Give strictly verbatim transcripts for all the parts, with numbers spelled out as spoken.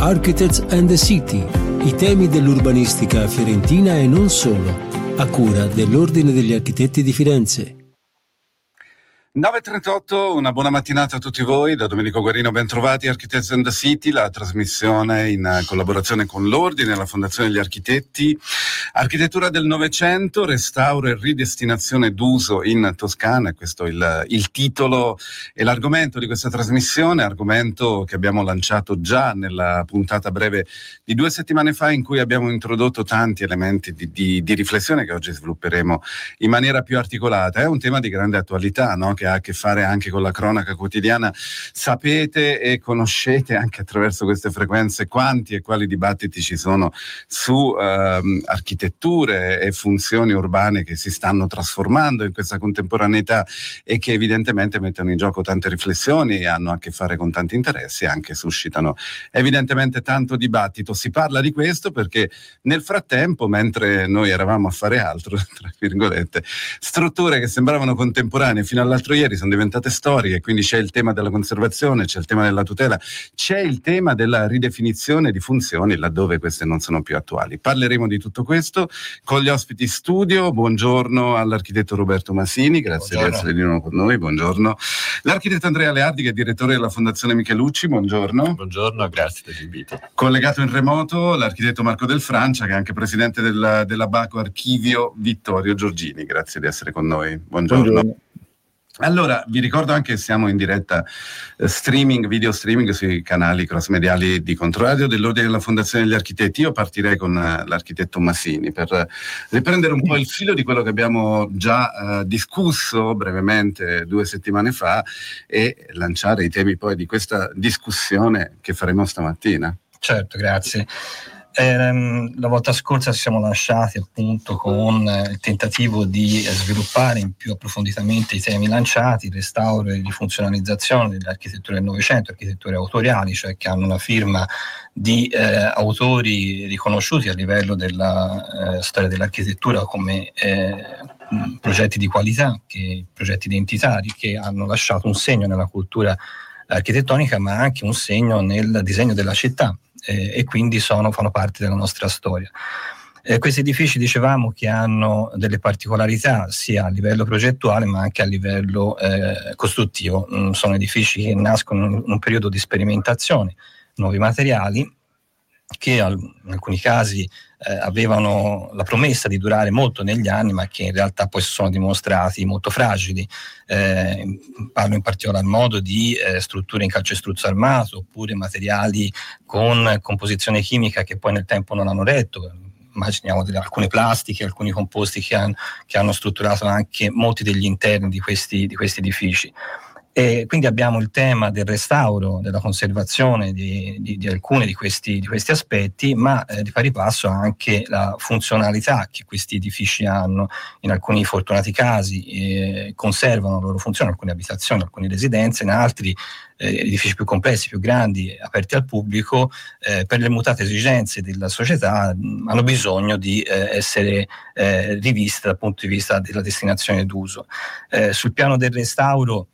Architects and the City, i temi dell'urbanistica fiorentina e non solo, a cura dell'Ordine degli Architetti di Firenze. nove e trentotto, una buona mattinata a tutti voi, da Domenico Guarino, ben trovati. Architects and the City, la trasmissione in collaborazione con l'Ordine e la Fondazione degli Architetti. Architettura del Novecento, restauro e ridestinazione d'uso in Toscana, questo è il, il titolo e l'argomento di questa trasmissione, argomento che abbiamo lanciato già nella puntata breve di due settimane fa, in cui abbiamo introdotto tanti elementi di, di, di riflessione che oggi svilupperemo in maniera più articolata. È un tema di grande attualità, no? Che ha a che fare anche con la cronaca quotidiana. Sapete e conoscete anche attraverso queste frequenze quanti e quali dibattiti ci sono su ehm, architetture e funzioni urbane che si stanno trasformando in questa contemporaneità e che evidentemente mettono in gioco tante riflessioni e hanno a che fare con tanti interessi e anche suscitano evidentemente tanto dibattito. Si parla di questo perché nel frattempo, mentre noi eravamo a fare altro, tra virgolette, strutture che sembravano contemporanee fino all'altro ieri sono diventate storiche, quindi c'è il tema della conservazione, c'è il tema della tutela, c'è il tema della ridefinizione di funzioni laddove queste non sono più attuali. Parleremo di tutto questo con gli ospiti studio. Buongiorno all'architetto Roberto Masini, grazie buongiorno. Di essere di nuovo con noi, buongiorno. L'architetto Andrea Leardi, che è direttore della Fondazione Michelucci, buongiorno. Buongiorno, grazie dell'invito. Collegato in remoto l'architetto Marco Del Francia, che è anche presidente della, della Baco Archivio, Vittorio Giorgini, grazie di essere con noi, buongiorno. buongiorno. Allora, vi ricordo anche che siamo in diretta eh, streaming, video streaming sui canali cross-mediali di Controradio dell'Ordine della Fondazione degli Architetti. Io partirei con uh, l'architetto Masini per uh, riprendere un po' il filo di quello che abbiamo già uh, discusso brevemente due settimane fa e lanciare i temi poi di questa discussione che faremo stamattina. Certo, grazie. Eh, la volta scorsa ci siamo lasciati appunto con il tentativo di sviluppare in più approfonditamente i temi lanciati, il restauro e rifunzionalizzazione delle architetture del Novecento, architetture autoriali, cioè che hanno una firma di eh, autori riconosciuti a livello della eh, storia dell'architettura come eh, progetti di qualità, che, progetti identitari che hanno lasciato un segno nella cultura architettonica, ma anche un segno nel disegno della città. Eh, e quindi sono, fanno parte della nostra storia. Eh, questi edifici, dicevamo, che hanno delle particolarità sia a livello progettuale ma anche a livello eh, costruttivo. Mm, sono edifici che nascono in un periodo di sperimentazione, nuovi materiali che al, in alcuni casi eh, avevano la promessa di durare molto negli anni, ma che in realtà poi si sono dimostrati molto fragili. Eh, parlo in particolar modo di eh, strutture in calcestruzzo armato oppure materiali con composizione chimica che poi nel tempo non hanno retto. Immaginiamo delle, alcune plastiche, alcuni composti che, han, che hanno strutturato anche molti degli interni di questi, di questi edifici. E quindi abbiamo il tema del restauro, della conservazione di, di, di alcuni di questi, di questi aspetti, ma eh, di pari passo anche la funzionalità che questi edifici hanno. In alcuni fortunati casi eh, conservano la loro funzione, alcune abitazioni, alcune residenze, in altri eh, edifici più complessi, più grandi, aperti al pubblico, eh, per le mutate esigenze della società mh, hanno bisogno di eh, essere eh, riviste dal punto di vista della destinazione d'uso. Eh, sul piano del restauro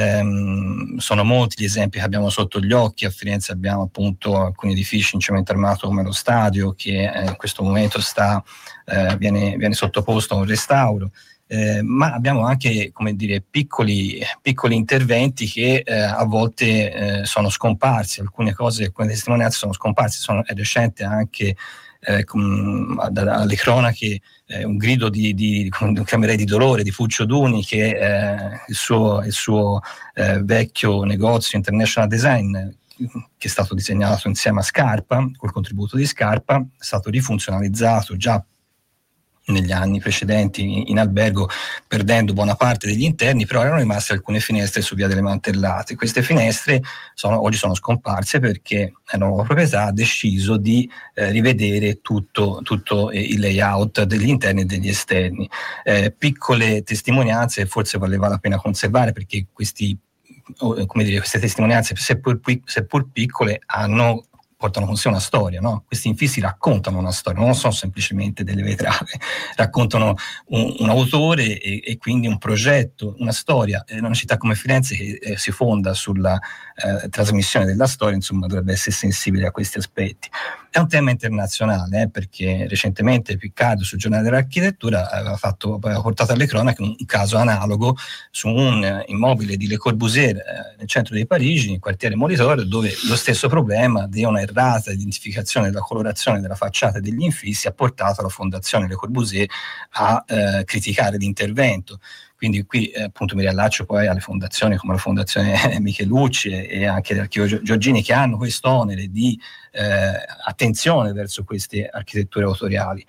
Ehm, sono molti gli esempi che abbiamo sotto gli occhi. A Firenze abbiamo appunto alcuni edifici in cemento armato come lo stadio che eh, in questo momento sta, eh, viene, viene sottoposto a un restauro, eh, ma abbiamo anche, come dire, piccoli, piccoli interventi che eh, a volte eh, sono scomparsi, alcune cose, alcune testimonianze sono scomparse. Sono, è recente anche Eh, com, dalle cronache eh, un grido di, di, chiamerei di dolore di Fuccio Duni, che eh, il suo, il suo eh, vecchio negozio International Design, che è stato disegnato insieme a Scarpa, col contributo di Scarpa, è stato rifunzionalizzato già negli anni precedenti in albergo, perdendo buona parte degli interni, però erano rimaste alcune finestre su via delle Mantellate. Queste finestre sono, oggi sono scomparse perché la nuova proprietà ha deciso di eh, rivedere tutto, tutto eh, il layout degli interni e degli esterni. Eh, piccole testimonianze che forse valeva la pena conservare, perché questi, come dire, queste testimonianze, seppur, seppur piccole, hanno portano con sé una storia, no? Questi infissi raccontano una storia, non sono semplicemente delle vetrate, raccontano un, un autore e, e quindi un progetto, una storia. In una città come Firenze che eh, si fonda sulla eh, trasmissione della storia, insomma, dovrebbe essere sensibile a questi aspetti. È un tema internazionale, eh, perché recentemente Picardo sul Giornale dell'Architettura aveva, fatto, aveva portato alle cronache un, un caso analogo su un eh, immobile di Le Corbusier eh, nel centro di Parigi, nel quartiere Molitor, dove lo stesso problema di una errata identificazione della colorazione della facciata degli infissi ha portato la Fondazione Le Corbusier a eh, criticare l'intervento. Quindi qui eh, appunto mi riallaccio poi alle fondazioni come la Fondazione Michelucci e, e anche l'Archivio Giorgini, che hanno questo onere di eh, attenzione verso queste architetture autoriali.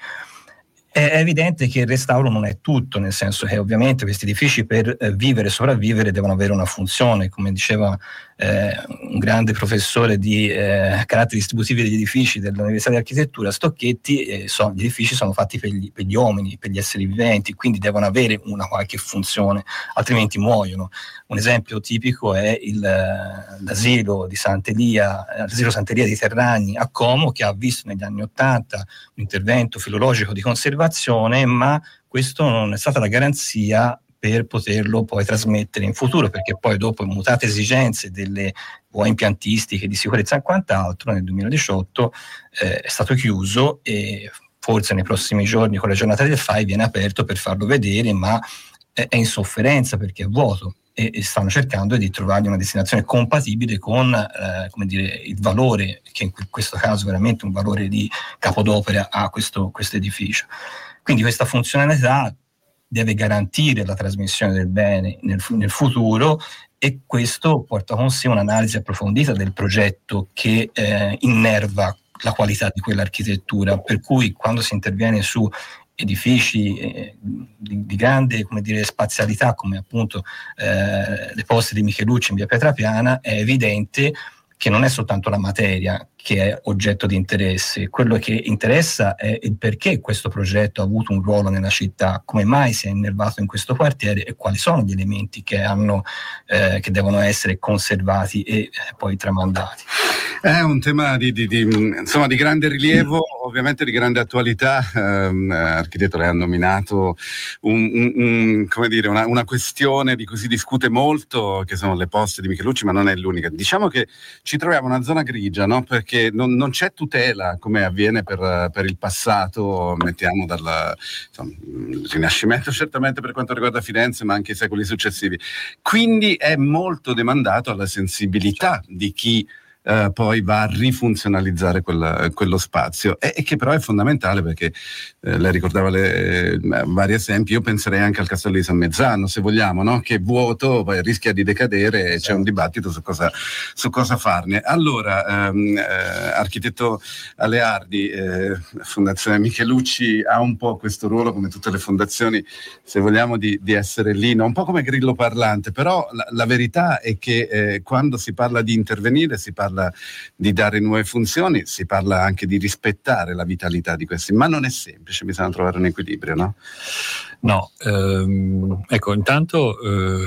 È evidente che il restauro non è tutto, nel senso che ovviamente questi edifici per eh, vivere e sopravvivere devono avere una funzione, come diceva eh, un grande professore di eh, caratteri distributivi degli edifici dell'Università di Architettura, Stocchetti, eh, so, gli edifici sono fatti per gli, per gli uomini, per gli esseri viventi, quindi devono avere una qualche funzione, altrimenti muoiono. Un esempio tipico è il, l'asilo di Sant'Elia, l'asilo Sant'Elia di Terragni a Como, che ha visto negli anni Ottanta un intervento filologico di conservazione, ma questo non è stata la garanzia per poterlo poi trasmettere in futuro, perché poi dopo mutate esigenze delle vuoi impiantistiche, di sicurezza e quant'altro, nel duemiladiciotto eh, è stato chiuso e forse nei prossimi giorni con la giornata del F A I viene aperto per farlo vedere, ma è, è in sofferenza perché è vuoto. E stanno cercando di trovargli una destinazione compatibile con eh, come dire, il valore, che in questo caso è veramente un valore di capodopera a questo, questo edificio. Quindi questa funzionalità deve garantire la trasmissione del bene nel, nel futuro, e questo porta con sé un'analisi approfondita del progetto che eh, innerva la qualità di quell'architettura, per cui quando si interviene su edifici eh, di, di grande, come dire, spazialità, come appunto eh, le poste di Michelucci in via Pietrapiana, è evidente che non è soltanto la materia che è oggetto di interesse. Quello che interessa è il perché questo progetto ha avuto un ruolo nella città, come mai si è innervato in questo quartiere e quali sono gli elementi che, hanno, eh, che devono essere conservati e eh, poi tramandati. È un tema di, di, di, insomma, di grande rilievo, ovviamente di grande attualità. Um, Architetto, lei ha nominato un, un, un, come dire, una, una questione di cui si discute molto, che sono le poste di Michelucci, ma non è l'unica. Diciamo che ci troviamo in una zona grigia, no? Perché non, non c'è tutela come avviene per, per il passato, mettiamo dal insomma, Rinascimento certamente per quanto riguarda Firenze, ma anche i secoli successivi. Quindi è molto demandato alla sensibilità di chi Uh, poi va a rifunzionalizzare quella, quello spazio, e, e che però è fondamentale, perché eh, lei ricordava le, eh, vari esempi. Io penserei anche al Castello di San Mezzano, se vogliamo, no? Che vuoto poi rischia di decadere, e c'è un dibattito su cosa, su cosa farne. Allora, ehm, eh, Architetto Aleardi, eh, Fondazione Michelucci ha un po' questo ruolo, come tutte le fondazioni, se vogliamo, di, di essere lì, no? Un po' come grillo parlante, però la, la verità è che eh, quando si parla di intervenire, si parla di dare nuove funzioni, si parla anche di rispettare la vitalità di questi, ma non è semplice, bisogna trovare un equilibrio, no? No, ehm, ecco, intanto, eh,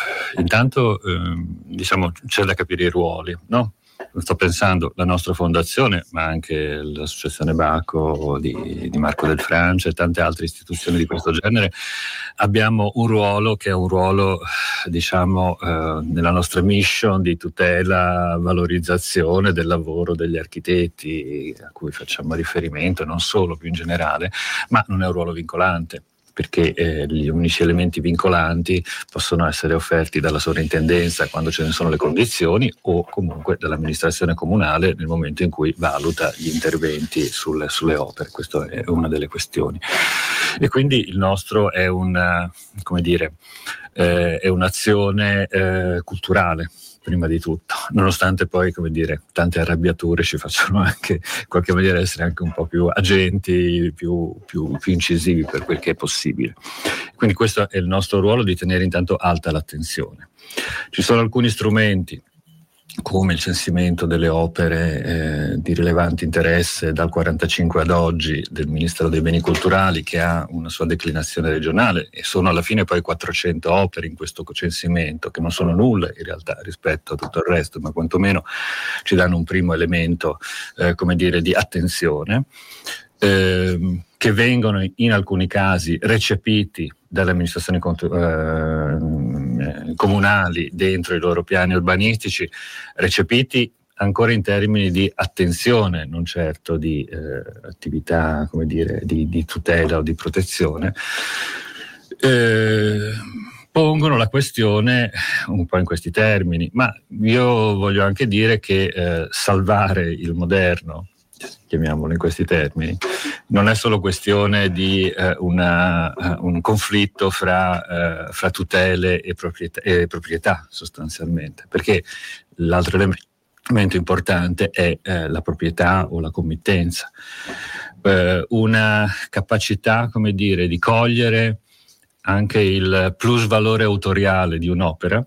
intanto ehm, diciamo c'è da capire i ruoli, no? Sto pensando la nostra fondazione, ma anche l'associazione Bacco di, di Marco del Francia e tante altre istituzioni di questo genere, abbiamo un ruolo che è un ruolo, diciamo, eh, nella nostra mission di tutela, valorizzazione del lavoro degli architetti, a cui facciamo riferimento, non solo, più in generale, ma non è un ruolo vincolante, perché eh, gli unici elementi vincolanti possono essere offerti dalla sovrintendenza quando ce ne sono le condizioni, o comunque dall'amministrazione comunale nel momento in cui valuta gli interventi sulle, sulle opere. Questa è una delle questioni. E quindi il nostro è una, come dire, eh, è un'azione eh, culturale, prima di tutto, nonostante poi, come dire, tante arrabbiature ci facciano anche, in qualche maniera, essere anche un po' più agenti, più, più, più incisivi per quel che è possibile. Quindi questo è il nostro ruolo, di tenere intanto alta l'attenzione. Ci sono alcuni strumenti come il censimento delle opere eh, di rilevante interesse dal quarantacinque ad oggi del Ministero dei Beni Culturali, che ha una sua declinazione regionale, e sono alla fine poi quattrocento opere in questo censimento, che non sono nulla in realtà rispetto a tutto il resto, ma quantomeno ci danno un primo elemento eh, come dire di attenzione, eh, che vengono in alcuni casi recepiti dalle amministrazioni eh, comunali dentro i loro piani urbanistici, recepiti ancora in termini di attenzione, non certo di eh, attività, come dire, di, di tutela o di protezione, eh, pongono la questione un po' in questi termini, ma io voglio anche dire che eh, salvare il moderno, chiamiamolo in questi termini, non è solo questione di eh, una, uh, un conflitto fra, uh, fra tutele e proprietà, e proprietà sostanzialmente, perché l'altro elemento importante è eh, la proprietà o la committenza, eh, una capacità, come dire, di cogliere anche il plus valore autoriale di un'opera.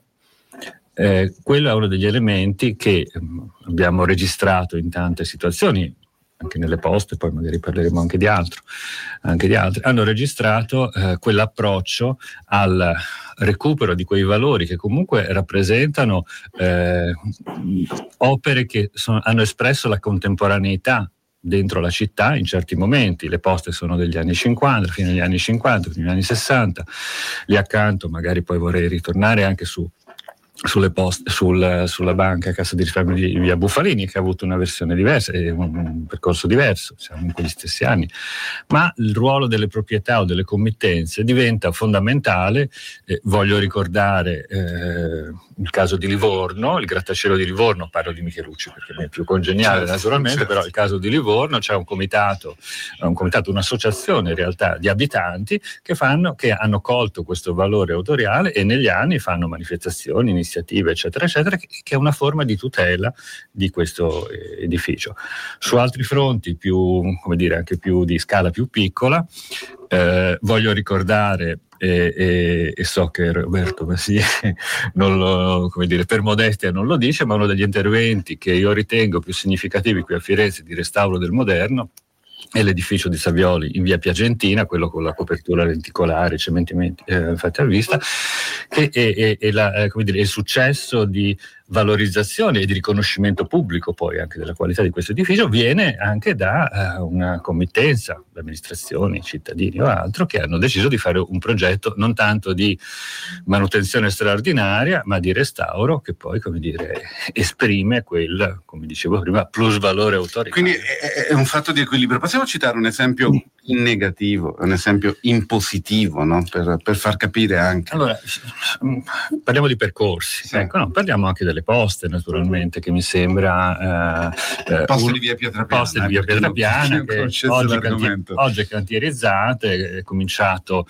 Eh, quello è uno degli elementi che um, abbiamo registrato in tante situazioni, anche nelle poste, poi magari parleremo anche di altro, anche di altri, hanno registrato eh, quell'approccio al recupero di quei valori che comunque rappresentano eh, opere che sono, hanno espresso la contemporaneità dentro la città in certi momenti. Le poste sono degli anni cinquanta, fino agli anni cinquanta, fino agli anni sessanta, lì accanto magari poi vorrei ritornare anche su sulle poste, sul, sulla banca Cassa di risparmio di via Bufalini, che ha avuto una versione diversa e un, un percorso diverso, siamo in quegli stessi anni, ma il ruolo delle proprietà o delle committenze diventa fondamentale. Eh, voglio ricordare eh, il caso di Livorno, il grattacielo di Livorno, parlo di Michelucci perché mi è più congeniale, certo, naturalmente, certo. Però il caso di Livorno c'è un comitato, un comitato, un'associazione in realtà di abitanti che fanno, che hanno colto questo valore autoriale e negli anni fanno manifestazioni, iniziative eccetera eccetera, che è una forma di tutela di questo edificio. Su altri fronti più, come dire, anche più di scala più piccola, eh, voglio ricordare e, e, e so che Roberto Massi non lo, come dire, per modestia non lo dice, ma uno degli interventi che io ritengo più significativi qui a Firenze di restauro del moderno è l'edificio di Savioli in via Piagentina, quello con la copertura lenticolare, cementimenti eh, fatti a vista, che è, è, è, la, è come dire, il successo di valorizzazione e di riconoscimento pubblico poi anche della qualità di questo edificio viene anche da uh, una committenza, le amministrazioni, i cittadini o altro, che hanno deciso di fare un progetto non tanto di manutenzione straordinaria ma di restauro che poi, come dire, esprime quel, come dicevo prima, plus valore autoriale. Quindi è, è un fatto di equilibrio. Possiamo citare un esempio in negativo, un esempio in positivo, no? per, per far capire anche. Allora, parliamo di percorsi, sì. Ecco, no, parliamo anche delle poste, naturalmente, che mi sembra eh, poste un, di via Pietrapiana, poste di via Pietrapiana che oggi, cantier, oggi è cantierizzate, è cominciato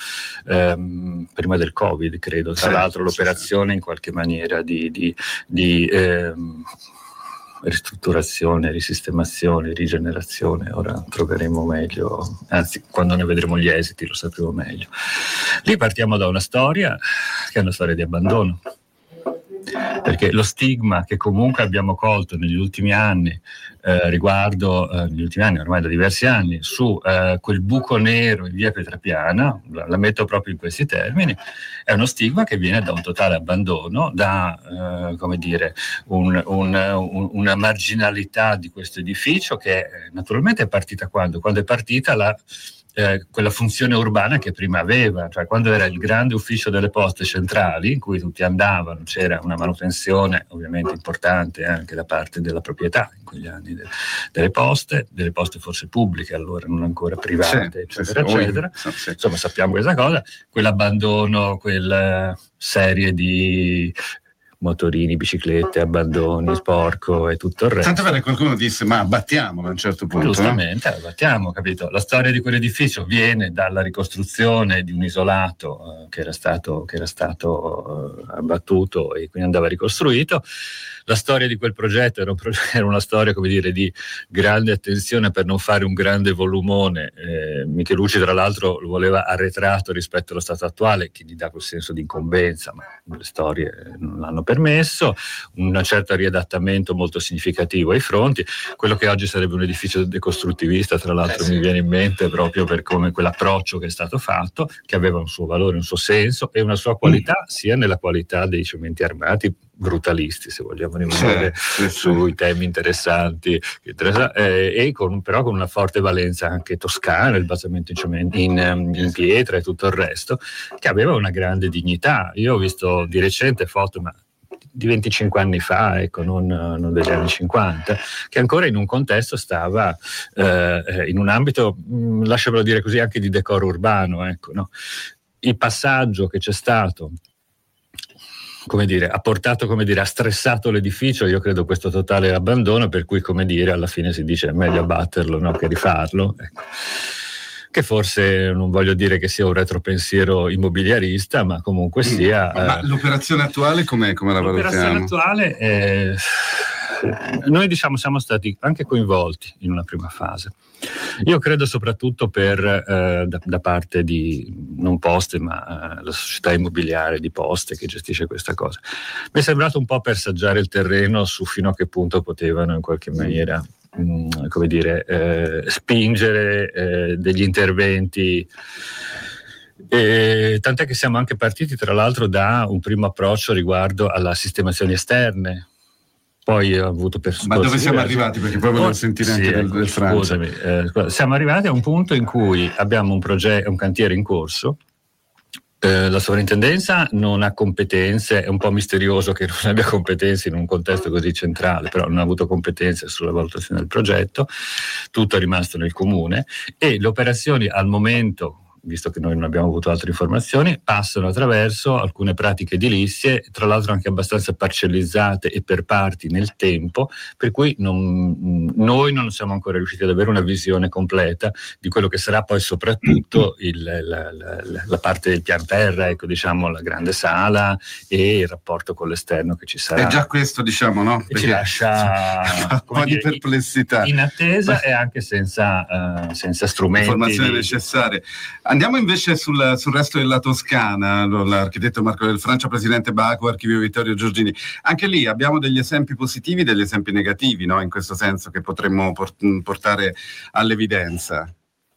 ehm, prima del Covid, credo, tra sì, l'altro sì, l'operazione sì. in qualche maniera di, di, di ehm, ristrutturazione, risistemazione, rigenerazione. Ora troveremo meglio, anzi quando ne vedremo gli esiti lo sapremo meglio. Lì partiamo da una storia che è una storia di abbandono, perché lo stigma che comunque abbiamo colto negli ultimi anni eh, riguardo, eh, negli ultimi anni, ormai da diversi anni, su eh, quel buco nero in via Pietrapiana, la, la metto proprio in questi termini, è uno stigma che viene da un totale abbandono, da eh, come dire, un, un, un, una marginalità di questo edificio che naturalmente è partita quando? Quando è partita la Eh, quella funzione urbana che prima aveva, cioè quando era il grande ufficio delle poste centrali in cui tutti andavano, c'era una manutenzione ovviamente importante anche da parte della proprietà in quegli anni de- delle poste, delle poste forse pubbliche allora, non ancora private, sì, eccetera, sì, eccetera. Sì, sì. Insomma, sappiamo questa cosa, quell'abbandono, quella serie di motorini, biciclette, abbandoni, sporco e tutto il resto. Tanto vero che qualcuno disse ma abbattiamolo a un certo punto. Giustamente, no? abbattiamo, capito? La storia di quell'edificio viene dalla ricostruzione di un isolato eh, che era stato, che era stato eh, abbattuto e quindi andava ricostruito. La storia di quel progetto era, un progetto, era una storia, come dire, di grande attenzione per non fare un grande volumone. Eh, Michelucci, tra l'altro, lo voleva arretrato rispetto allo stato attuale, che gli dà quel senso di incombenza, ma le storie non l'hanno permesso, un certo riadattamento molto significativo ai fronti, quello che oggi sarebbe un edificio decostruttivista, tra l'altro eh sì. mi viene in mente proprio per come quell'approccio che è stato fatto, che aveva un suo valore, un suo senso e una sua qualità, mm. sia nella qualità dei cementi armati brutalisti, se vogliamo rimanere sì, sì, sui sì. temi interessanti, eh, e con, però con una forte valenza anche toscana, il basamento in, cemento, in, in pietra e tutto il resto, che aveva una grande dignità. Io ho visto di recente foto, ma di venticinque anni fa, ecco, non, non degli anni cinquanta, che ancora in un contesto stava eh, in un ambito, mh, lasciamelo dire così, anche di decoro urbano, ecco, no? Il passaggio che c'è stato, come dire, ha portato, come dire, ha stressato l'edificio, io credo questo totale abbandono, per cui, come dire, alla fine si dice è meglio abbatterlo, no, che rifarlo, ecco. Che forse non voglio dire che sia un retropensiero immobiliarista, ma comunque sia... Ma eh, l'operazione attuale come la valutiamo? L'operazione attuale, eh, noi diciamo siamo stati anche coinvolti in una prima fase. Io credo soprattutto per eh, da, da parte di non Poste, ma eh, la società immobiliare di Poste che gestisce questa cosa. Mi è sembrato un po' per saggiare il terreno su fino a che punto potevano in qualche maniera... come dire, eh, spingere eh, degli interventi, e tant'è che siamo anche partiti tra l'altro da un primo approccio riguardo alla sistemazioni esterne. Poi ho avuto percorsi. Ma dove siamo arrivati? Perché poi volevo oh, sentire sì, anche del, ecco, del Francia. Scusami, eh, siamo arrivati a un punto in cui abbiamo un progetto, un cantiere in corso. Eh, la sovrintendenza non ha competenze, è un po' misterioso che non abbia competenze in un contesto così centrale, però non ha avuto competenze sulla valutazione del progetto, tutto è rimasto nel comune e le operazioni al momento, visto che noi non abbiamo avuto altre informazioni, passano attraverso alcune pratiche edilizie, tra l'altro anche abbastanza parcellizzate e per parti nel tempo, per cui non, noi non siamo ancora riusciti ad avere una visione completa di quello che sarà poi soprattutto il, la, la, la parte del pian terra, ecco, diciamo la grande sala e il rapporto con l'esterno che ci sarà. È già questo, diciamo, no? Perché ci lascia un po' di perplessità. In attesa Beh. e anche senza, uh, senza strumenti. Informazioni di... necessarie. Andiamo invece sul, sul resto della Toscana, l'architetto Marco del Francia, presidente Baco, archivio Vittorio Giorgini. Anche lì abbiamo degli esempi positivi, degli esempi negativi, no? In questo senso che potremmo port- portare all'evidenza.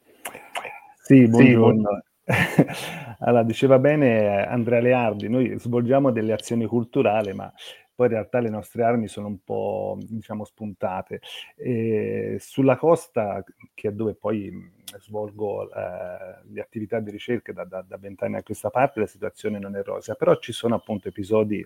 Sì, buongiorno. Sì, allora, diceva bene Andrea Leardi, noi svolgiamo delle azioni culturali, ma poi in realtà le nostre armi sono un po', diciamo, spuntate. E sulla costa, che è dove poi svolgo eh, le attività di ricerca da vent'anni a questa parte, la situazione non è rosea, però ci sono appunto episodi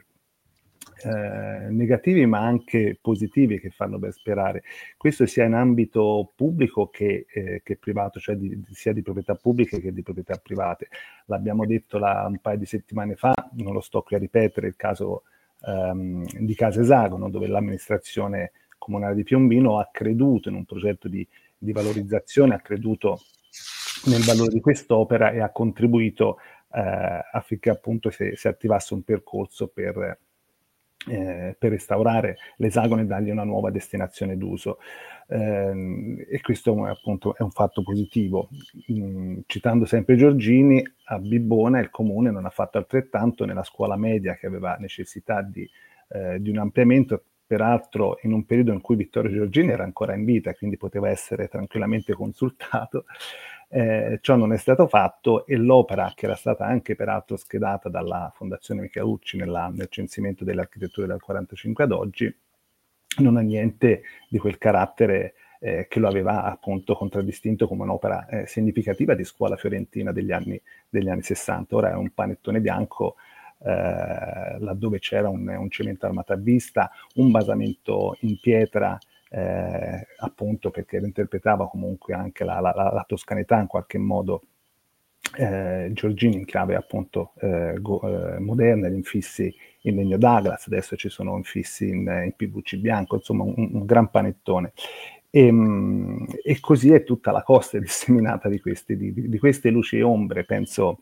eh, negativi ma anche positivi che fanno ben sperare. Questo sia in ambito pubblico che, eh, che privato, cioè di, sia di proprietà pubbliche che di proprietà private. L'abbiamo detto là un paio di settimane fa, non lo sto qui a ripetere, il caso ehm, di Casa Esagono, dove l'amministrazione comunale di Piombino ha creduto in un progetto di, di valorizzazione, ha creduto nel valore di quest'opera e ha contribuito eh, affinché appunto si, si attivasse un percorso per, eh, per restaurare l'Esagono e dargli una nuova destinazione d'uso. Eh, e questo appunto è un fatto positivo. Mm, citando sempre Giorgini, a Bibbona il comune non ha fatto altrettanto nella scuola media che aveva necessità di, eh, di un ampliamento, peraltro in un periodo in cui Vittorio Giorgini era ancora in vita, quindi poteva essere tranquillamente consultato. Eh, ciò non è stato fatto e l'opera, che era stata anche peraltro schedata dalla Fondazione Micheucci nella, nel censimento delle architetture dal quarantacinque ad oggi, non ha niente di quel carattere eh, che lo aveva appunto contraddistinto come un'opera eh, significativa di scuola fiorentina degli anni, degli anni sessanta. Ora è un panettone bianco eh, laddove c'era un, un cemento armato a vista, un basamento in pietra, eh, appunto perché interpretava comunque anche la, la, la toscanità in qualche modo. Eh, Giorgini in chiave appunto eh, go, eh, moderna, gli infissi in legno Douglas, adesso ci sono infissi in, in P V C bianco, insomma un, un gran panettone. E, mh, e così è tutta la costa disseminata di, questi, di, di queste luci e ombre, penso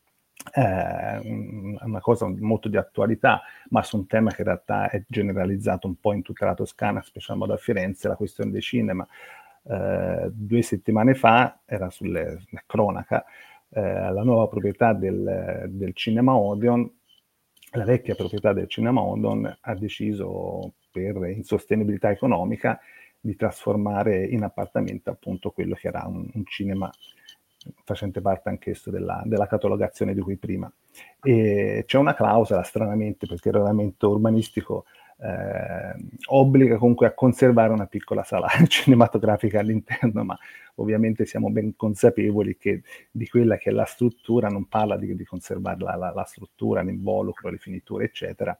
eh, una cosa molto di attualità, ma su un tema che in realtà è generalizzato un po' in tutta la Toscana, specialmente a Firenze, la questione dei cinema. Eh, due settimane fa, era sulle cronaca, Eh, la nuova proprietà del, del Cinema Odeon la vecchia proprietà del Cinema Odon ha deciso, per insostenibilità economica, di trasformare in appartamento appunto quello che era un, un cinema facente parte anch'esso della, della catalogazione di cui prima. E c'è una clausola, stranamente, perché il regolamento urbanistico eh, obbliga comunque a conservare una piccola sala cinematografica all'interno, ma ovviamente siamo ben consapevoli che di quella che è la struttura non parla di, di conservare la, la, la struttura, l'involucro, le finiture, eccetera,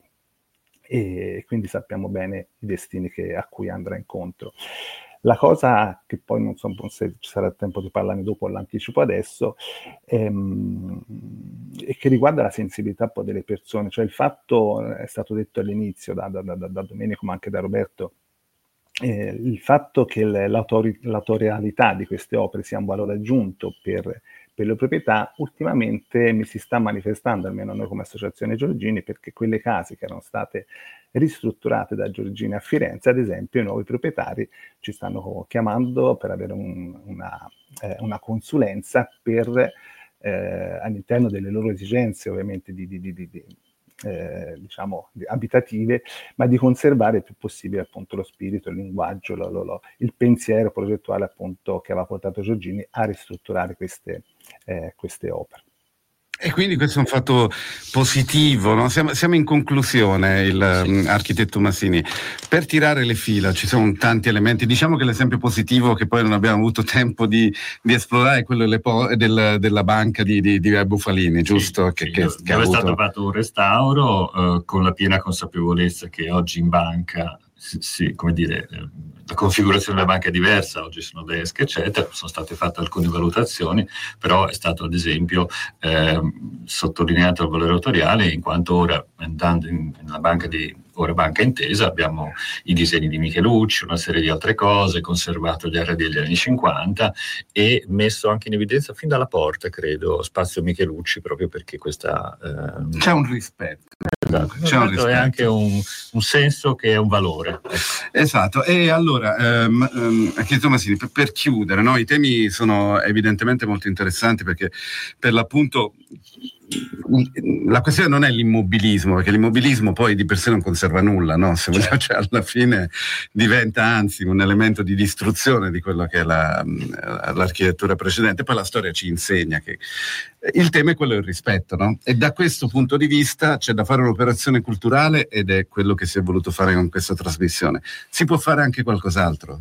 e quindi sappiamo bene i destini che, a cui andrà incontro. La cosa che poi non so se ci sarà tempo di parlarne dopo, l'anticipo adesso, ehm, e che riguarda la sensibilità poi delle persone, cioè il fatto, è stato detto all'inizio da, da, da, da Domenico ma anche da Roberto, eh, il fatto che l'autori, l'autorialità di queste opere sia un valore aggiunto per, per le proprietà, ultimamente mi si sta manifestando, almeno noi come Associazione Giorgini, perché quelle case che erano state ristrutturate da Giorgini a Firenze, ad esempio, i nuovi proprietari ci stanno chiamando per avere un, una, eh, una consulenza per, eh, all'interno delle loro esigenze, ovviamente, di, di, di, di, eh, diciamo, di abitative, ma di conservare il più possibile appunto lo spirito, il linguaggio, lo, lo, lo, il pensiero progettuale appunto che aveva portato Giorgini a ristrutturare queste, eh, queste opere. E quindi questo è un fatto positivo, no? Siamo, siamo in conclusione, il sì. um, architetto Massini. Per tirare le fila ci sono tanti elementi. Diciamo che l'esempio positivo che poi non abbiamo avuto tempo di, di esplorare è quello delle po- del, della banca di, di, di Via Bufalini, giusto? Sì, che, sì, che, dove che è avuto... stato fatto un restauro eh, con la piena consapevolezza che oggi in banca, sì, sì, come dire, eh, la configurazione della banca è diversa, oggi sono desk eccetera, sono state fatte alcune valutazioni, però è stato ad esempio eh, sottolineato il valore autoriale, in quanto ora andando in, nella banca di Ora Banca Intesa abbiamo i disegni di Michelucci, una serie di altre cose, conservato gli arredi degli anni cinquanta e messo anche in evidenza fin dalla porta, credo, spazio Michelucci, proprio perché questa eh, c'è un rispetto. Esatto. C'è un rispetto. È anche un, un senso che è un valore. Esatto. E allora, ehm, ehm, Massini, per, per chiudere, no? I temi sono evidentemente molto interessanti perché per l'appunto la questione non è l'immobilismo, perché l'immobilismo poi di per sé non conserva nulla, no? Se vogliamo, cioè alla fine diventa anzi un elemento di distruzione di quello che è la, l'architettura precedente. Poi la storia ci insegna che il tema è quello del rispetto, no? E da questo punto di vista c'è da fare un'operazione culturale ed è quello che si è voluto fare con questa trasmissione. Si può fare anche qualcos'altro?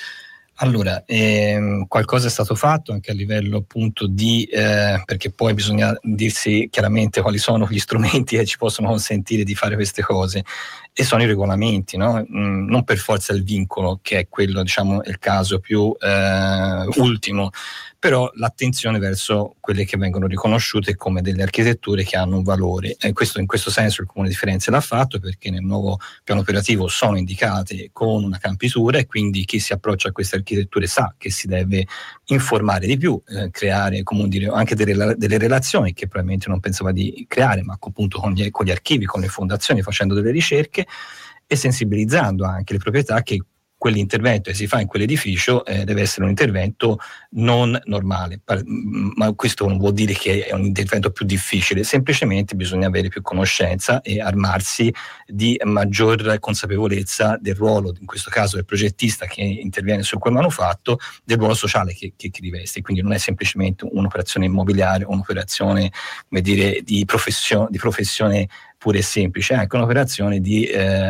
Allora, ehm, qualcosa è stato fatto anche a livello appunto di, eh, perché poi bisogna dirsi chiaramente quali sono gli strumenti che ci possono consentire di fare queste cose, e sono i regolamenti, no? Mm, non per forza il vincolo, che è quello, diciamo, il caso più eh, ultimo, però l'attenzione verso quelle che vengono riconosciute come delle architetture che hanno un valore. E questo, in questo senso il Comune di Firenze l'ha fatto, perché nel nuovo piano operativo sono indicate con una campitura, e quindi chi si approccia a queste architetture sa che si deve informare di più, eh, creare, come dire, anche delle, delle relazioni che probabilmente non pensava di creare, ma appunto con gli, con gli archivi, con le fondazioni, facendo delle ricerche e sensibilizzando anche le proprietà che quell'intervento che si fa in quell'edificio eh, deve essere un intervento non normale, ma questo non vuol dire che è un intervento più difficile, semplicemente bisogna avere più conoscenza e armarsi di maggior consapevolezza del ruolo, in questo caso del progettista che interviene su quel manufatto, del ruolo sociale che, che, che riveste. Quindi non è semplicemente un'operazione immobiliare, un'operazione, come dire, di professione, di professione pure e semplice, è anche un'operazione di,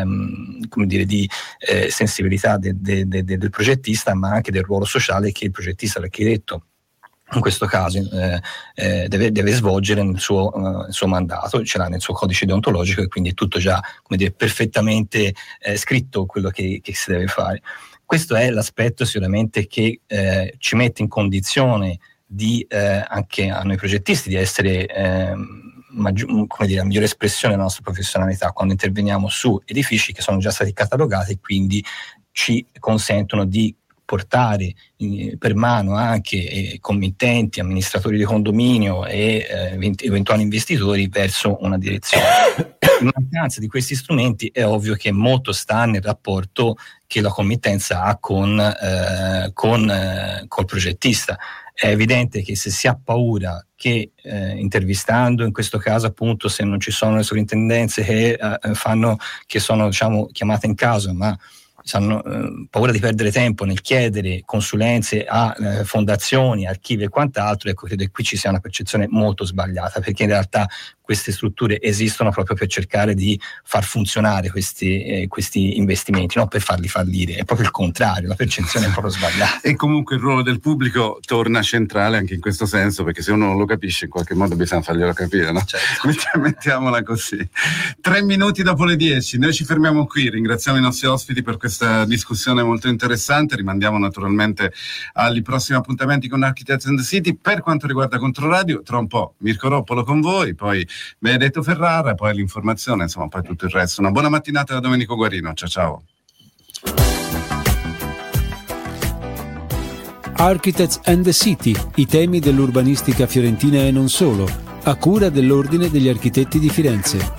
ehm, come dire, di eh, sensibilità de, de, de, de, del progettista, ma anche del ruolo sociale che il progettista, l'architetto in questo caso eh, eh, deve, deve svolgere nel suo, uh, il suo mandato, ce l'ha nel suo codice deontologico, e quindi è tutto già, come dire, perfettamente eh, scritto quello che, che si deve fare. Questo è l'aspetto sicuramente che eh, ci mette in condizione di eh, anche a noi progettisti di essere eh, maggior, come dire, la migliore espressione della nostra professionalità quando interveniamo su edifici che sono già stati catalogati e quindi ci consentono di portare in, per mano anche eh, committenti, amministratori di condominio e eh, eventuali investitori verso una direzione. In mancanza di questi strumenti è ovvio che molto sta nel rapporto che la committenza ha con, eh, con eh, col progettista. è evidente che se si ha paura che eh, intervistando, in questo caso appunto se non ci sono le sovrintendenze che eh, fanno, che sono diciamo chiamate in causa, ma hanno eh, paura di perdere tempo nel chiedere consulenze a eh, fondazioni, archivi e quant'altro, ecco, credo che qui ci sia una percezione molto sbagliata, perché in realtà queste strutture esistono proprio per cercare di far funzionare questi, eh, questi investimenti, non per farli fallire. È proprio il contrario, la percezione è proprio sbagliata. E comunque il ruolo del pubblico torna centrale anche in questo senso, perché se uno non lo capisce in qualche modo bisogna farglielo capire, no? Certo. Mettiamola così. Tre minuti dopo le dieci, noi ci fermiamo qui, ringraziamo i nostri ospiti per questa discussione molto interessante, rimandiamo naturalmente agli prossimi appuntamenti con Architects and the City. Per quanto riguarda Controradio, tra un po' Mirko Roppolo con voi, poi Benedetto Ferrara, poi l'informazione, insomma poi tutto il resto. Una buona mattinata da Domenico Guarino, ciao ciao. Architects and the City, i temi dell'urbanistica fiorentina e non solo, a cura dell'Ordine degli Architetti di Firenze.